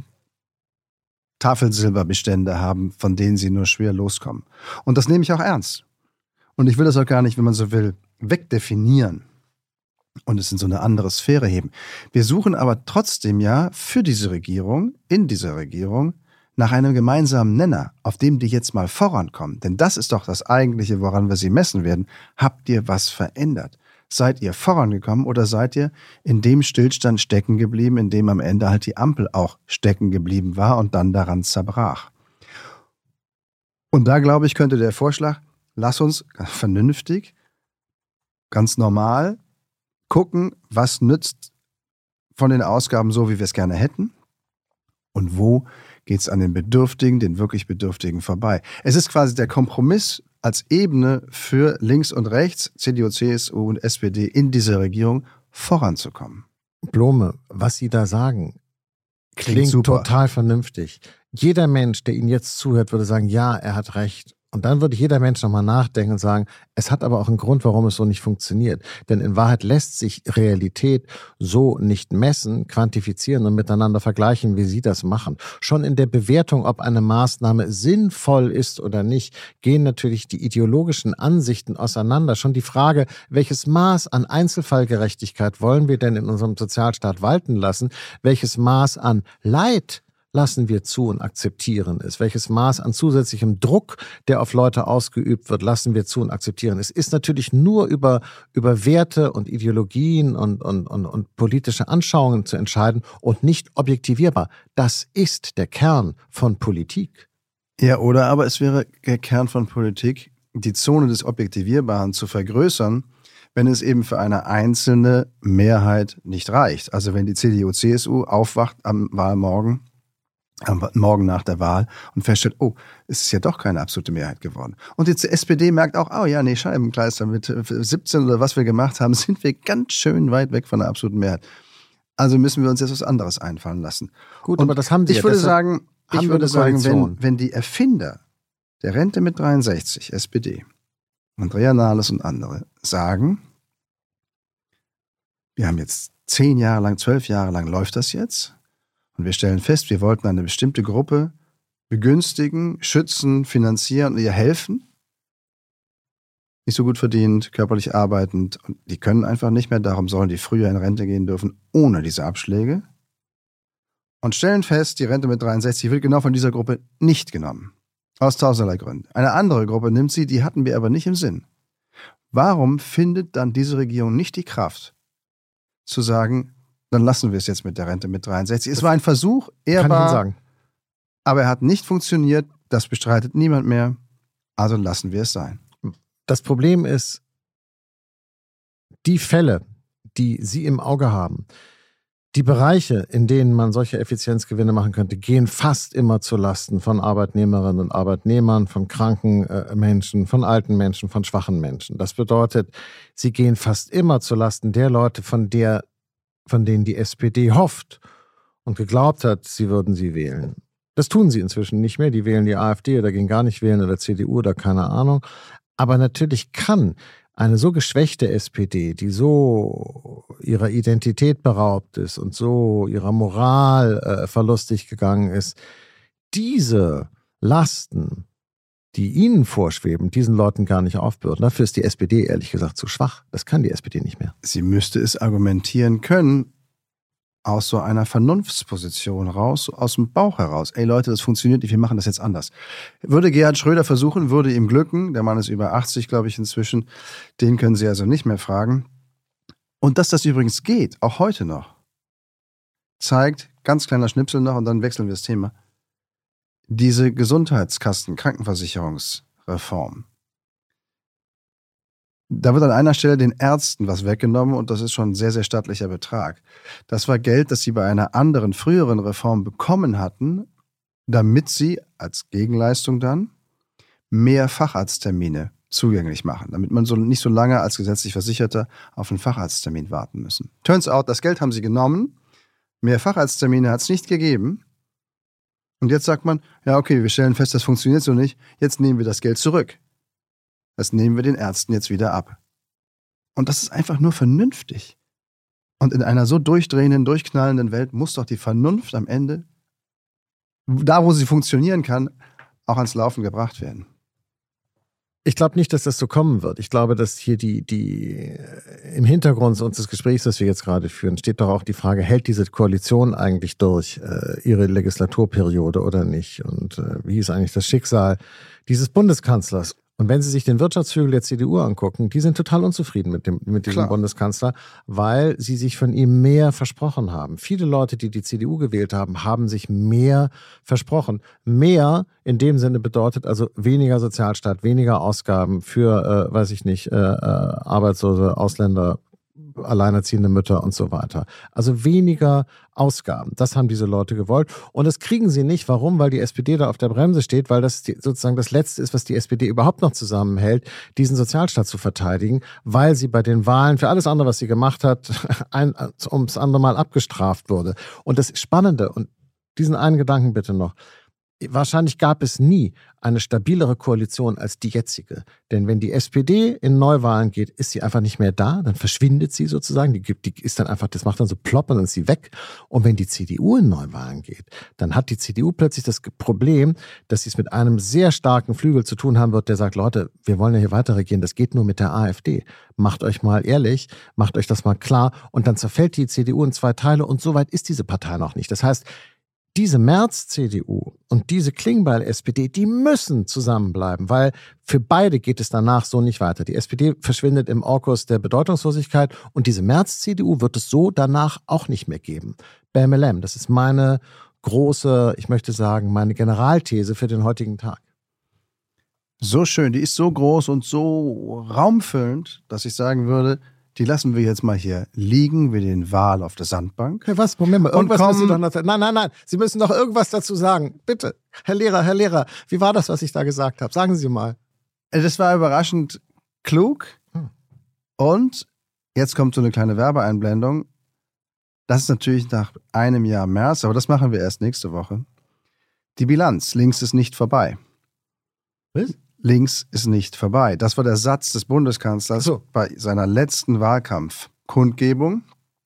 Tafelsilberbestände haben, von denen sie nur schwer loskommen. Und das nehme ich auch ernst. Und ich will das auch gar nicht, wenn man so will, wegdefinieren und es in so eine andere Sphäre heben. Wir suchen aber trotzdem ja für diese Regierung, in dieser Regierung, nach einem gemeinsamen Nenner, auf dem die jetzt mal vorankommen. Denn das ist doch das Eigentliche, woran wir sie messen werden. Habt ihr was verändert? Seid ihr vorangekommen oder seid ihr in dem Stillstand stecken geblieben, in dem am Ende halt die Ampel auch stecken geblieben war und dann daran zerbrach? Und da, glaube ich, könnte der Vorschlag, lass uns vernünftig, ganz normal gucken, was nützt von den Ausgaben so, wie wir es gerne hätten, und wo geht es an den Bedürftigen, den wirklich Bedürftigen vorbei. Es ist quasi der Kompromiss als Ebene für links und rechts, C D U, C S U und S P D in dieser Regierung voranzukommen. Blome, was Sie da sagen, klingt, klingt super. Total vernünftig. Jeder Mensch, der Ihnen jetzt zuhört, würde sagen, ja, er hat recht. Und dann würde jeder Mensch nochmal nachdenken und sagen, es hat aber auch einen Grund, warum es so nicht funktioniert. Denn in Wahrheit lässt sich Realität so nicht messen, quantifizieren und miteinander vergleichen, wie Sie das machen. Schon in der Bewertung, ob eine Maßnahme sinnvoll ist oder nicht, gehen natürlich die ideologischen Ansichten auseinander. Schon die Frage, welches Maß an Einzelfallgerechtigkeit wollen wir denn in unserem Sozialstaat walten lassen? Welches Maß an Leid lassen wir zu und akzeptieren es? Welches Maß an zusätzlichem Druck, der auf Leute ausgeübt wird, lassen wir zu und akzeptieren? Es ist natürlich nur über, über Werte und Ideologien und, und, und, und politische Anschauungen zu entscheiden und nicht objektivierbar. Das ist der Kern von Politik. Ja, oder aber es wäre der Kern von Politik, die Zone des Objektivierbaren zu vergrößern, wenn es eben für eine einzelne Mehrheit nicht reicht. Also wenn die C D U, C S U aufwacht am Wahlmorgen, am Morgen nach der Wahl und feststellt, oh, es ist ja doch keine absolute Mehrheit geworden. Und jetzt die S P D merkt auch, oh ja, nee, Scheibenkleister mit siebzehn oder was wir gemacht haben, sind wir ganz schön weit weg von der absoluten Mehrheit. Also müssen wir uns jetzt was anderes einfallen lassen. Gut, und aber das haben Sie ich ja. würde sagen, ich haben wir würde eine sagen, Koalition. wenn, wenn die Erfinder der Rente mit dreiundsechzig, S P D, Andrea Nahles und andere, sagen, wir haben jetzt zehn Jahre lang, zwölf Jahre lang läuft das jetzt, und wir stellen fest, wir wollten eine bestimmte Gruppe begünstigen, schützen, finanzieren und ihr helfen. Nicht so gut verdient, körperlich arbeitend. Und die können einfach nicht mehr, darum sollen die früher in Rente gehen dürfen, ohne diese Abschläge. Und stellen fest, die Rente mit dreiundsechzig wird genau von dieser Gruppe nicht genommen. Aus tausenderlei Gründen. Eine andere Gruppe nimmt sie, die hatten wir aber nicht im Sinn. Warum findet dann diese Regierung nicht die Kraft, zu sagen, dann lassen wir es jetzt mit der Rente mit dreiundsechzig. Es war ein Versuch, er Kann ich war, Ihnen sagen. aber er hat nicht funktioniert, das bestreitet niemand mehr, also lassen wir es sein. Das Problem ist, die Fälle, die Sie im Auge haben, die Bereiche, in denen man solche Effizienzgewinne machen könnte, gehen fast immer zu Lasten von Arbeitnehmerinnen und Arbeitnehmern, von kranken äh, Menschen, von alten Menschen, von schwachen Menschen. Das bedeutet, sie gehen fast immer zu Lasten der Leute, von der von denen die S P D hofft und geglaubt hat, sie würden sie wählen. Das tun sie inzwischen nicht mehr. Die wählen die AfD oder gehen gar nicht wählen oder C D U oder keine Ahnung. Aber natürlich kann eine so geschwächte S P D, die so ihrer Identität beraubt ist und so ihrer Moral äh, verlustig gegangen ist, diese Lasten, die ihnen vorschweben, diesen Leuten gar nicht aufbürden. Dafür ist die S P D ehrlich gesagt zu schwach. Das kann die S P D nicht mehr. Sie müsste es argumentieren können, aus so einer Vernunftsposition raus, aus dem Bauch heraus. Ey Leute, das funktioniert nicht, wir machen das jetzt anders. Würde Gerhard Schröder versuchen, würde ihm glücken. Der Mann ist über achtzig, glaube ich, inzwischen. Den können Sie also nicht mehr fragen. Und dass das übrigens geht, auch heute noch, zeigt, ganz kleiner Schnipsel noch und dann wechseln wir das Thema, diese Gesundheitskassen, Krankenversicherungsreform. Da wird an einer Stelle den Ärzten was weggenommen und das ist schon ein sehr, sehr stattlicher Betrag. Das war Geld, das sie bei einer anderen, früheren Reform bekommen hatten, damit sie als Gegenleistung dann mehr Facharzttermine zugänglich machen, damit man so nicht so lange als gesetzlich Versicherter auf einen Facharzttermin warten müssen. Turns out, das Geld haben sie genommen, mehr Facharzttermine hat es nicht gegeben und jetzt sagt man, ja okay, wir stellen fest, das funktioniert so nicht, jetzt nehmen wir das Geld zurück. Das nehmen wir den Ärzten jetzt wieder ab. Und das ist einfach nur vernünftig. Und in einer so durchdrehenden, durchknallenden Welt muss doch die Vernunft am Ende, da wo sie funktionieren kann, auch ans Laufen gebracht werden. Ich glaube nicht, dass das so kommen wird. Ich glaube, dass hier die, die im Hintergrund unseres Gesprächs, das wir jetzt gerade führen, steht doch auch die Frage, hält diese Koalition eigentlich durch äh, ihre Legislaturperiode oder nicht? Und äh, wie ist eigentlich das Schicksal dieses Bundeskanzlers? Und wenn Sie sich den Wirtschaftsflügel der C D U angucken, die sind total unzufrieden mit dem mit diesem Klar. Bundeskanzler, weil sie sich von ihm mehr versprochen haben. Viele Leute, die die C D U gewählt haben, haben sich mehr versprochen. Mehr in dem Sinne bedeutet also weniger Sozialstaat, weniger Ausgaben für, äh, weiß ich nicht, äh, äh, Arbeitslose, Ausländer, alleinerziehende Mütter und so weiter. Also weniger Ausgaben. Das haben diese Leute gewollt. Und das kriegen sie nicht. Warum? Weil die S P D da auf der Bremse steht, weil das die, sozusagen das Letzte ist, was die S P D überhaupt noch zusammenhält, diesen Sozialstaat zu verteidigen, weil sie bei den Wahlen für alles andere, was sie gemacht hat, ein, ums andere Mal abgestraft wurde. Und das Spannende, und diesen einen Gedanken bitte noch, wahrscheinlich gab es nie eine stabilere Koalition als die jetzige. Denn wenn die S P D in Neuwahlen geht, ist sie einfach nicht mehr da, dann verschwindet sie sozusagen, die, die ist dann einfach, das macht dann so plopp und dann ist sie weg. Und wenn die C D U in Neuwahlen geht, dann hat die C D U plötzlich das Problem, dass sie es mit einem sehr starken Flügel zu tun haben wird, der sagt, Leute, wir wollen ja hier weiter regieren, das geht nur mit der AfD. Macht euch mal ehrlich, macht euch das mal klar und dann zerfällt die C D U in zwei Teile und so weit ist diese Partei noch nicht. Das heißt, diese Merz-C D U und diese Klingbeil-S P D, die müssen zusammenbleiben, weil für beide geht es danach so nicht weiter. Die S P D verschwindet im Orkus der Bedeutungslosigkeit und diese Merz-C D U wird es so danach auch nicht mehr geben. Bam Elam, das ist meine große, ich möchte sagen, meine Generalthese für den heutigen Tag. So schön, die ist so groß und so raumfüllend, dass ich sagen würde, die lassen wir jetzt mal hier liegen, wie den Wal auf der Sandbank. Hey, was? Moment mal, irgendwas Und müssen Sie kommen- doch noch sagen. Nein, nein, nein, Sie müssen doch irgendwas dazu sagen. Bitte, Herr Lehrer, Herr Lehrer, wie war das, was ich da gesagt habe? Sagen Sie mal. Das war überraschend klug. Hm. Und jetzt kommt so eine kleine Werbeeinblendung. Das ist natürlich nach einem Jahr März, aber das machen wir erst nächste Woche. Die Bilanz, links ist nicht vorbei. Was? Links ist nicht vorbei. Das war der Satz des Bundeskanzlers So. bei seiner letzten Wahlkampfkundgebung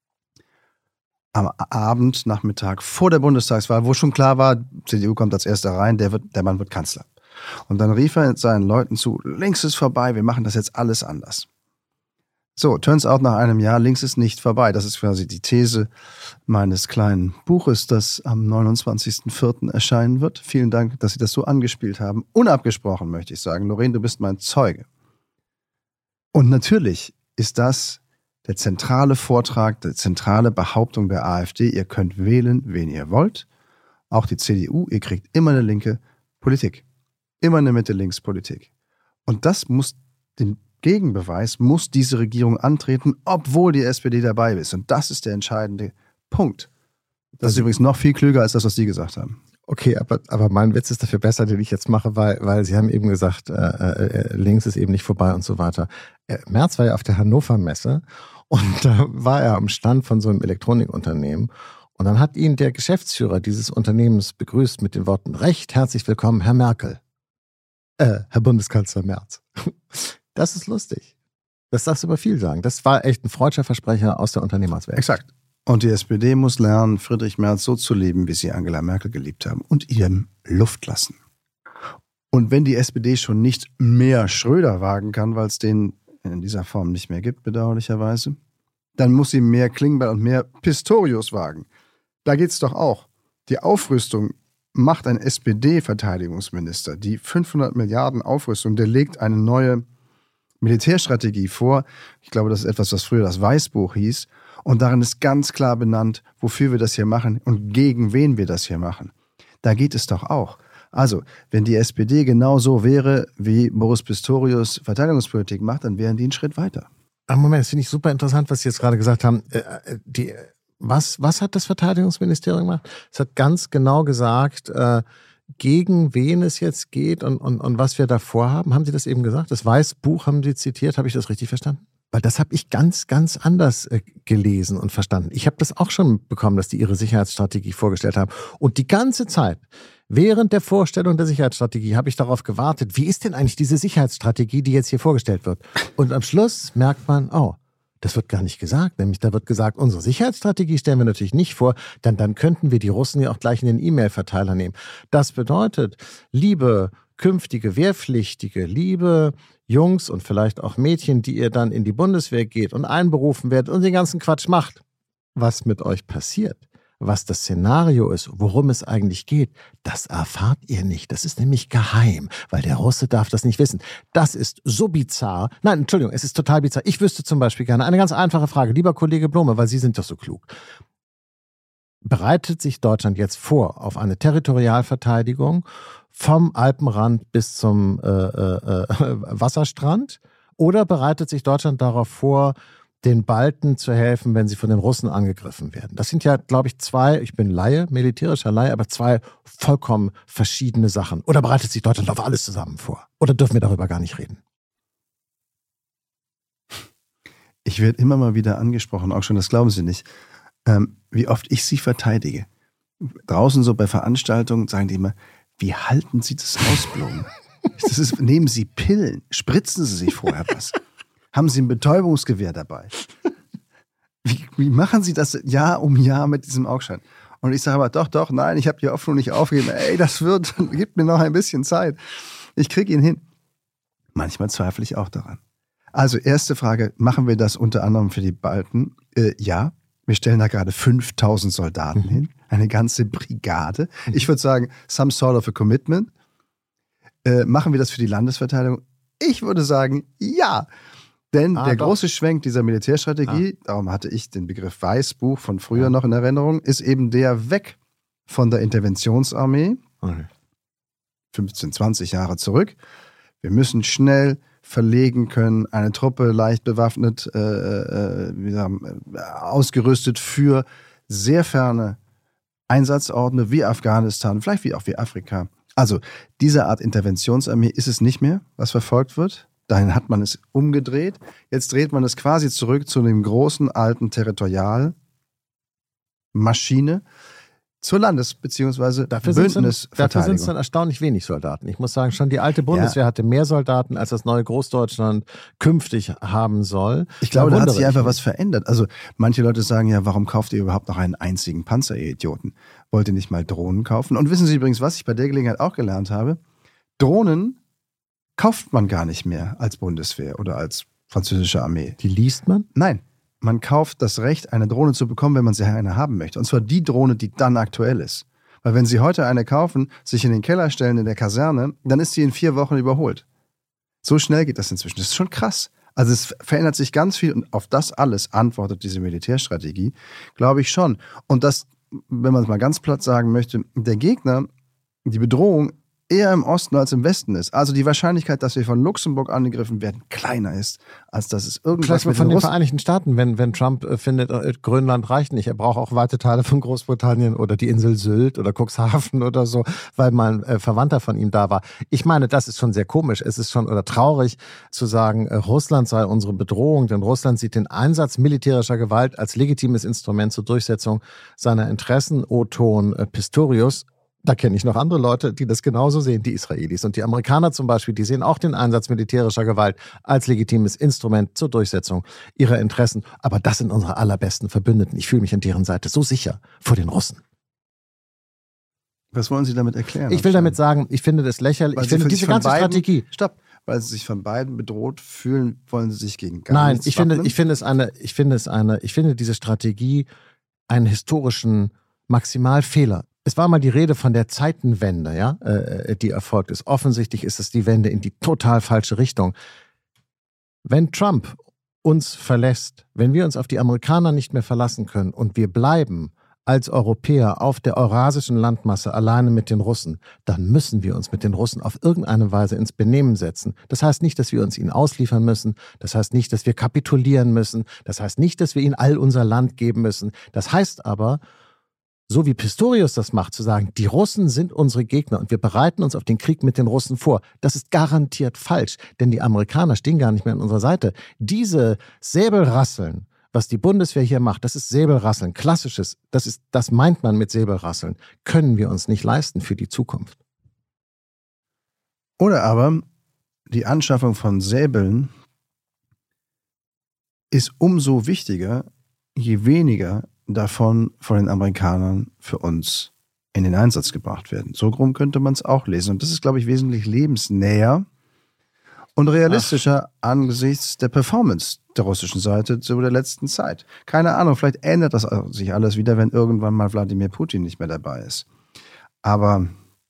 am Abend, Nachmittag vor der Bundestagswahl, wo schon klar war, C D U kommt als erster rein, der, wird, der Mann wird Kanzler. Und dann rief er seinen Leuten zu, links ist vorbei, wir machen das jetzt alles anders. So, turns out nach einem Jahr, links ist nicht vorbei. Das ist quasi die These meines kleinen Buches, das am neunundzwanzigsten vierten erscheinen wird. Vielen Dank, dass Sie das so angespielt haben. Unabgesprochen möchte ich sagen. Lorraine, du bist mein Zeuge. Und natürlich ist das der zentrale Vortrag, die zentrale Behauptung der AfD. Ihr könnt wählen, wen ihr wollt. Auch die C D U, ihr kriegt immer eine linke Politik. Immer eine Mitte-Links-Politik. Und das muss den Gegenbeweis, muss diese Regierung antreten, obwohl die S P D dabei ist. Und das ist der entscheidende Punkt. Das ist übrigens noch viel klüger als das, was Sie gesagt haben. Okay, aber, aber mein Witz ist dafür besser, den ich jetzt mache, weil, weil Sie haben eben gesagt, äh, äh, links ist eben nicht vorbei und so weiter. Äh, Merz war ja auf der Hannover Messe Und da war er am Stand von so einem Elektronikunternehmen. Und dann hat ihn der Geschäftsführer dieses Unternehmens begrüßt mit den Worten: Recht herzlich willkommen, Herr Merkel. Äh, Herr Bundeskanzler Merz. Das ist lustig. Das darfst du aber viel sagen. Das war echt ein freudscher Versprecher aus der Unternehmerswelt. Exakt. Und die S P D muss lernen, Friedrich Merz so zu lieben, wie sie Angela Merkel geliebt haben, und ihm Luft lassen. Und wenn die S P D schon nicht mehr Schröder wagen kann, weil es den in dieser Form nicht mehr gibt, bedauerlicherweise, dann muss sie mehr Klingbeil und mehr Pistorius wagen. Da geht's doch auch. Die Aufrüstung macht ein S P D-Verteidigungsminister. Die fünfhundert Milliarden Aufrüstung, der legt eine neue Militärstrategie vor. Ich glaube, das ist etwas, was früher das Weißbuch hieß. Und darin ist ganz klar benannt, wofür wir das hier machen und gegen wen wir das hier machen. Da geht es doch auch. Also, wenn die S P D genau so wäre, wie Boris Pistorius Verteidigungspolitik macht, dann wären die einen Schritt weiter. Moment, das finde ich super interessant, was Sie jetzt gerade gesagt haben. Äh, die, was, was hat das Verteidigungsministerium gemacht? Es hat ganz genau gesagt, äh, gegen wen es jetzt geht und, und, und was wir da vorhaben. Haben Sie das eben gesagt? Das Weißbuch haben Sie zitiert. Habe ich das richtig verstanden? Weil das habe ich ganz, ganz anders äh, gelesen und verstanden. Ich habe das auch schon bekommen, dass die ihre Sicherheitsstrategie vorgestellt haben. Und die ganze Zeit, während der Vorstellung der Sicherheitsstrategie, habe ich darauf gewartet, wie ist denn eigentlich diese Sicherheitsstrategie, die jetzt hier vorgestellt wird? Und am Schluss merkt man, oh, das wird gar nicht gesagt. Nämlich da wird gesagt, unsere Sicherheitsstrategie stellen wir natürlich nicht vor, denn dann könnten wir die Russen ja auch gleich in den E-Mail-Verteiler nehmen. Das bedeutet, liebe künftige Wehrpflichtige, liebe Jungs und vielleicht auch Mädchen, die ihr dann in die Bundeswehr geht und einberufen werdet und den ganzen Quatsch macht, was mit euch passiert, was das Szenario ist, worum es eigentlich geht, das erfahrt ihr nicht. Das ist nämlich geheim, weil der Russe darf das nicht wissen. Das ist so bizarr. Nein, Entschuldigung, es ist total bizarr. Ich wüsste zum Beispiel gerne eine ganz einfache Frage, lieber Kollege Blome, weil Sie sind doch so klug. Bereitet sich Deutschland jetzt vor auf eine Territorialverteidigung vom Alpenrand bis zum äh, äh, Wasserstrand? Oder bereitet sich Deutschland darauf vor, den Balten zu helfen, wenn sie von den Russen angegriffen werden? Das sind ja, glaube ich, zwei, ich bin Laie, militärischer Laie, aber zwei vollkommen verschiedene Sachen. Oder bereitet sich Deutschland auf alles zusammen vor? Oder dürfen wir darüber gar nicht reden? Ich werde immer mal wieder angesprochen, auch schon, das glauben Sie nicht, ähm, wie oft ich Sie verteidige. Draußen so bei Veranstaltungen sagen die immer, wie halten Sie das aus, Blum? Das ist, nehmen Sie Pillen, spritzen Sie sich vorher was. Haben Sie ein Betäubungsgewehr dabei? Wie, wie machen Sie das Jahr um Jahr mit diesem Augschein? Und ich sage aber, doch, doch, nein, ich habe die Hoffnung nicht aufgegeben. Ey, das wird, gib mir noch ein bisschen Zeit. Ich kriege ihn hin. Manchmal zweifle ich auch daran. Also erste Frage, machen wir das unter anderem für die Balten? Äh, ja, wir stellen da gerade fünftausend Soldaten mhm. hin, eine ganze Brigade. Ich würde sagen, some sort of a commitment. Äh, machen wir das für die Landesverteidigung? Ich würde sagen, ja. Denn ah, der doch. große Schwenk dieser Militärstrategie, ah. darum hatte ich den Begriff Weißbuch von früher ja. noch in Erinnerung, ist eben der weg von der Interventionsarmee, okay. fünfzehn, zwanzig Jahre zurück. Wir müssen schnell verlegen können, eine Truppe leicht bewaffnet, äh, äh, wie sagen, ausgerüstet für sehr ferne Einsatzorte wie Afghanistan, vielleicht wie auch wie Afrika. Also diese Art Interventionsarmee ist es nicht mehr, was verfolgt wird. Dahin hat man es umgedreht. Jetzt dreht man es quasi zurück zu dem großen alten Territorialmaschine, zur Landes- bzw. Bündnisverteidigung. Dafür sind es dann erstaunlich wenig Soldaten. Ich muss sagen, schon die alte Bundeswehr ja. hatte mehr Soldaten, als das neue Großdeutschland künftig haben soll. Ich glaube, da, da hat sich einfach was verändert. Also manche Leute sagen ja, warum kauft ihr überhaupt noch einen einzigen Panzer, ihr Idioten? Wollt ihr nicht mal Drohnen kaufen? Und wissen Sie übrigens, was ich bei der Gelegenheit auch gelernt habe? Drohnen kauft man gar nicht mehr als Bundeswehr oder als französische Armee. Die liest man? Nein. Man kauft das Recht, eine Drohne zu bekommen, wenn man sie eine haben möchte. Und zwar die Drohne, die dann aktuell ist. Weil wenn Sie heute eine kaufen, sich in den Keller stellen in der Kaserne, dann ist sie in vier Wochen überholt. So schnell geht das inzwischen. Das ist schon krass. Also es verändert sich ganz viel und auf das alles antwortet diese Militärstrategie, glaube ich schon. Und das, wenn man es mal ganz platt sagen möchte, der Gegner, die Bedrohung eher im Osten als im Westen ist. Also die Wahrscheinlichkeit, dass wir von Luxemburg angegriffen werden, kleiner ist, als dass es irgendwas Vielleicht mit von den den Russen... Vereinigten Staaten, wenn, wenn Trump äh, findet, äh, Grönland reicht nicht. Er braucht auch weite Teile von Großbritannien oder die Insel Sylt oder Cuxhaven oder so, weil mal ein äh, Verwandter von ihm da war. Ich meine, das ist schon sehr komisch. Es ist schon oder traurig zu sagen, äh, Russland sei unsere Bedrohung, denn Russland sieht den Einsatz militärischer Gewalt als legitimes Instrument zur Durchsetzung seiner Interessen. O-Ton äh, Pistorius. Da kenne ich noch andere Leute, die das genauso sehen, die Israelis. Und die Amerikaner zum Beispiel, die sehen auch den Einsatz militärischer Gewalt als legitimes Instrument zur Durchsetzung ihrer Interessen. Aber das sind unsere allerbesten Verbündeten. Ich fühle mich an deren Seite so sicher vor den Russen. Was wollen Sie damit erklären? Ich will damit sagen, ich finde das lächerlich. Weil ich Sie finde für diese sich von ganze beiden- Strategie. Stopp. Weil Sie sich von beiden bedroht fühlen, wollen Sie sich gegen gar Nein, nichts ich finde, wappnen? ich finde es eine, ich finde es eine, ich finde diese Strategie einen historischen Maximalfehler. Es war mal die Rede von der Zeitenwende, ja, äh, die erfolgt ist. Offensichtlich ist es die Wende in die total falsche Richtung. Wenn Trump uns verlässt, wenn wir uns auf die Amerikaner nicht mehr verlassen können und wir bleiben als Europäer auf der eurasischen Landmasse alleine mit den Russen, dann müssen wir uns mit den Russen auf irgendeine Weise ins Benehmen setzen. Das heißt nicht, dass wir uns ihnen ausliefern müssen. Das heißt nicht, dass wir kapitulieren müssen. Das heißt nicht, dass wir ihnen all unser Land geben müssen. Das heißt aber, so wie Pistorius das macht, zu sagen, die Russen sind unsere Gegner und wir bereiten uns auf den Krieg mit den Russen vor. Das ist garantiert falsch, denn die Amerikaner stehen gar nicht mehr an unserer Seite. Diese Säbelrasseln, was die Bundeswehr hier macht, das ist Säbelrasseln, klassisches, das ist, das meint man mit Säbelrasseln, können wir uns nicht leisten für die Zukunft. Oder aber die Anschaffung von Säbeln ist umso wichtiger, je weniger davon von den Amerikanern für uns in den Einsatz gebracht werden. So rum könnte man es auch lesen. Und das ist, glaube ich, wesentlich lebensnäher und realistischer Ach. angesichts der Performance der russischen Seite zu der letzten Zeit. Keine Ahnung, vielleicht ändert das sich alles wieder, wenn irgendwann mal Wladimir Putin nicht mehr dabei ist. Aber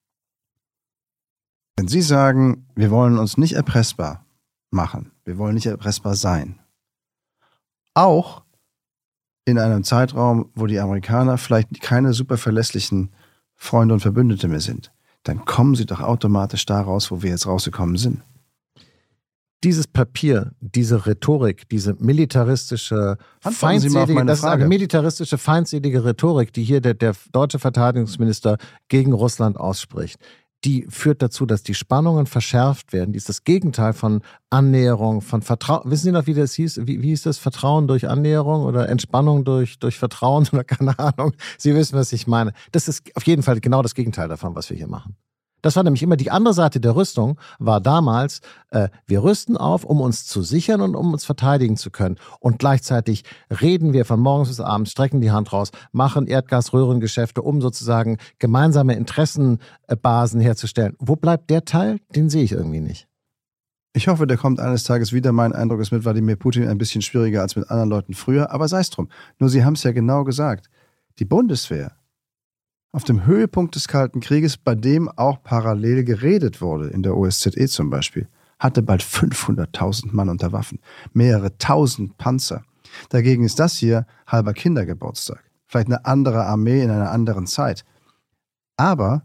wenn Sie sagen, wir wollen uns nicht erpressbar machen, wir wollen nicht erpressbar sein, auch in einem Zeitraum, wo die Amerikaner vielleicht keine super verlässlichen Freunde und Verbündete mehr sind, dann kommen sie doch automatisch da raus, wo wir jetzt rausgekommen sind. Dieses Papier, diese Rhetorik, diese militaristische, Antworten Sie mal auf feindselige, meine das ist eine Frage. militaristische, feindselige Rhetorik, die hier der, der deutsche Verteidigungsminister gegen Russland ausspricht, die führt dazu, dass die Spannungen verschärft werden. Die ist das Gegenteil von Annäherung, von Vertrauen. Wissen Sie noch, wie das hieß? Wie, wie hieß das? Vertrauen durch Annäherung oder Entspannung durch, durch Vertrauen oder keine Ahnung. Sie wissen, was ich meine. Das ist auf jeden Fall genau das Gegenteil davon, was wir hier machen. Das war nämlich immer die andere Seite der Rüstung, war damals, äh, wir rüsten auf, um uns zu sichern und um uns verteidigen zu können. Und gleichzeitig reden wir von morgens bis abends, strecken die Hand raus, machen Erdgasröhrengeschäfte, um sozusagen gemeinsame Interessenbasen herzustellen. Wo bleibt der Teil? Den sehe ich irgendwie nicht. Ich hoffe, der kommt eines Tages wieder. Mein Eindruck ist mit Wladimir Putin ein bisschen schwieriger als mit anderen Leuten früher, aber sei es drum. Nur Sie haben es ja genau gesagt. Die Bundeswehr auf dem Höhepunkt des Kalten Krieges, bei dem auch parallel geredet wurde, in der O S Z E zum Beispiel, hatte bald fünfhunderttausend Mann unter Waffen, mehrere tausend Panzer. Dagegen ist das hier halber Kindergeburtstag. Vielleicht eine andere Armee in einer anderen Zeit. Aber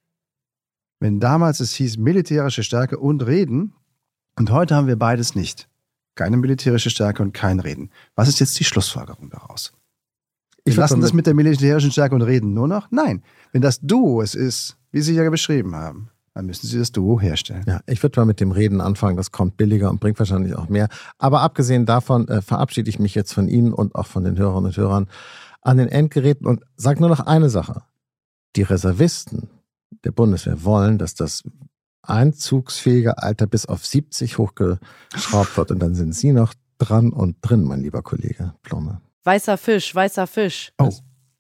wenn damals es hieß militärische Stärke und Reden, und heute haben wir beides nicht. Keine militärische Stärke und kein Reden. Was ist jetzt die Schlussfolgerung daraus? Wir Ich lassen würde das mit der militärischen Stärke und reden nur noch? Nein. Wenn das Duo es ist, wie Sie ja beschrieben haben, dann müssen Sie das Duo herstellen. Ja, ich würde mal mit dem Reden anfangen, das kommt billiger und bringt wahrscheinlich auch mehr. Aber abgesehen davon äh, verabschiede ich mich jetzt von Ihnen und auch von den Hörerinnen und Hörern an den Endgeräten und sage nur noch eine Sache. Die Reservisten der Bundeswehr wollen, dass das einzugsfähige Alter bis auf siebzig hochgeschraubt wird und dann sind Sie noch dran und drin, mein lieber Kollege Plomme. Weißer Fisch, weißer Fisch. Oh,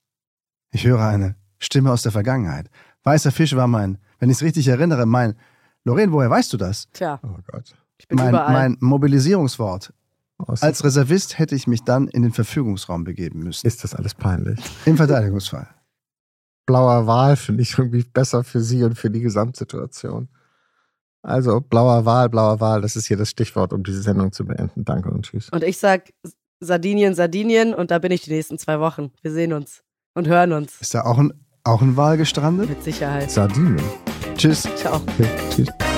ich höre eine Stimme aus der Vergangenheit. Weißer Fisch war mein, wenn ich es richtig erinnere, mein, Lorraine, woher weißt du das? Tja, Oh Gott. ich bin Mein, überall. mein Mobilisierungswort. Aus- Als Reservist hätte ich mich dann in den Verfügungsraum begeben müssen. Ist das alles peinlich? Im Verteidigungsfall. Blauer Wal finde ich irgendwie besser für Sie und für die Gesamtsituation. Also blauer Wal, blauer Wal, das ist hier das Stichwort, um diese Sendung zu beenden. Danke und tschüss. Und ich sag Sardinien, Sardinien und da bin ich die nächsten zwei Wochen. Wir sehen uns und hören uns. Ist da auch ein, auch ein Wal gestrandet? Mit Sicherheit. Sardinien. Tschüss. Ciao. Okay, tschüss.